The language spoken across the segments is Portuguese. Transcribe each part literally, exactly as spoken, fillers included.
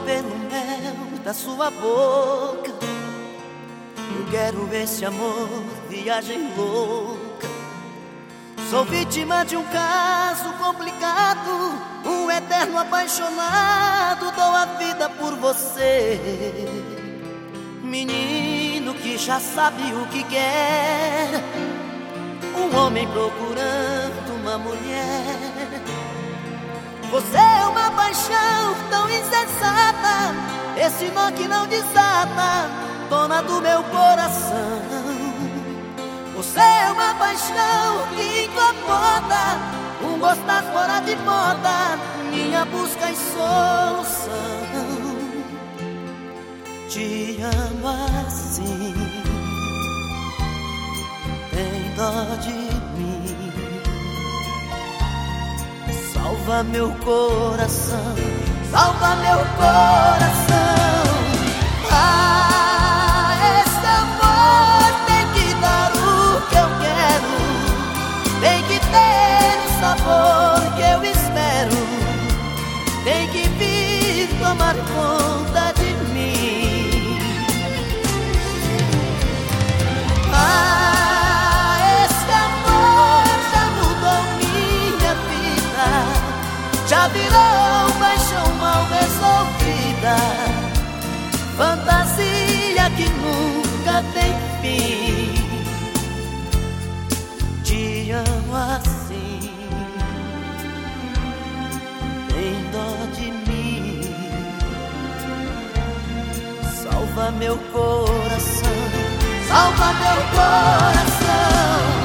beber no mel da sua boca. Eu quero esse amor, viagem louca. Sou vítima de um caso complicado, um eterno apaixonado. Dou a vida por você, menino que já sabe o que quer. Um homem procurando uma mulher. Você é uma paixão tão insensata, esse nó que não desata, dona do meu coração. Você é uma paixão que incomoda, um gostar fora de moda, minha busca e solução. Te amo assim, tem dó de mim, salva meu coração, salva meu coração. Ah, esse amor tem que dar o que eu quero, tem que ter o sabor que eu espero, tem que vir tomar conta de mim. Ah, esse amor já mudou minha vida, já virou paixão mal resolvida, fantasia que nunca tem fim. Te amo assim, tem dó de mim, salva meu coração, salva meu coração.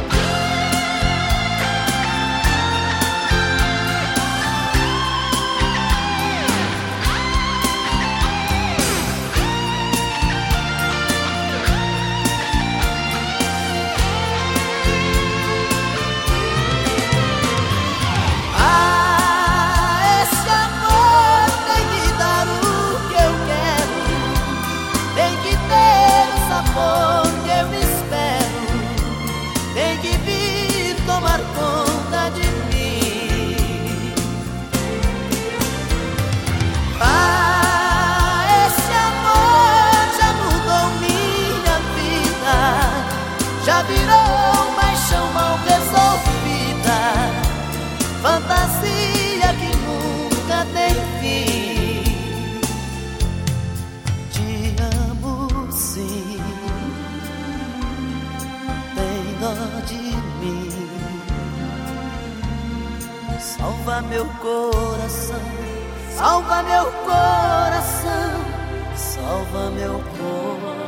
Tomar conta de mim. Ah, esse amor já mudou minha vida, já virou paixão mal resolvida, fantasia que nunca tem fim. Te amo sim, tem dó de mim, salva meu coração, salva meu coração, salva meu coração.